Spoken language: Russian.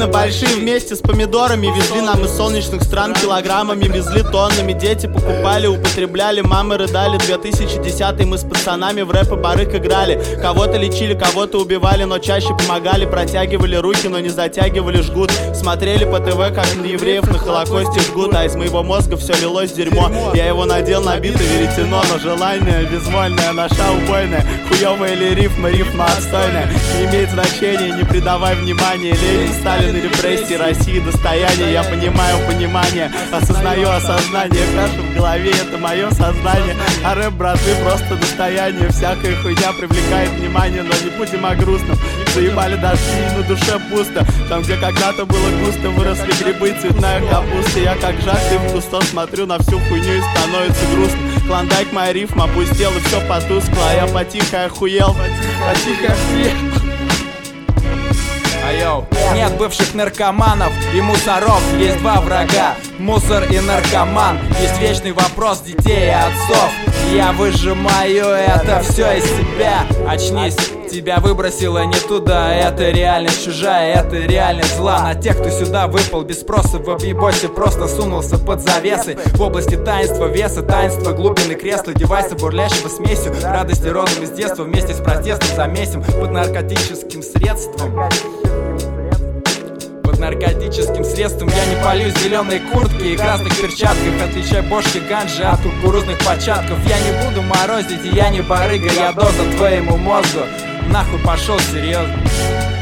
Машины большие вместе с помидорами везли нам из солнечных стран килограммами, везли тоннами. Дети покупали, употребляли, мамы рыдали. 2010-й мы с пацанами в рэп и барык играли. Кого-то лечили, кого-то убивали, но чаще помогали. Протягивали руки, но не затягивали жгут. Смотрели по ТВ, как на евреев на Холокосте жгут. А из моего мозга все лилось дерьмо. Я его надел на биты веретено, но желание безвольное, наша убойная. Хуёвая ли рифма, рифма отстойная. Не имеет значения, не придавай внимания. Ленин, Сталин и репрессии, России достояние. Я понимаю понимание, осознаю осознание. Каша в голове, это мое сознание. А рэп, братвы, просто достояние. Всякая хуйня привлекает внимание, но не будем о грустном. Заебали дожди, и на душе пусто. Там, где когда-то было густо, выросли грибы, цветная капуста. Я как Жак, ты в кусто смотрю на всю хуйню и становится грустно. Клондайк, моя рифма опустел, и все потускло. А я потихо охуел, потихо охуел. Нет бывших наркоманов и мусоров, есть два врага, мусор и наркоман. Есть вечный вопрос детей и отцов. Я выжимаю это все из себя. Очнись, тебя выбросило не туда. Это реальность чужая, это реальность зла. На тех, кто сюда выпал без спроса, в объебосе просто сунулся под завесы. В области таинства веса, таинства глубины кресла, девайса бурлящего смесью. Радости родом из детства вместе с протестом замесим под наркотическим средством. Наркотическим средством я не палю зеленой куртки и красных перчатках. Отличай бошки ганджи от кукурузных початков. Я не буду морозить, и я не барыга, я доза твоему мозгу. Нахуй пошел серьезно.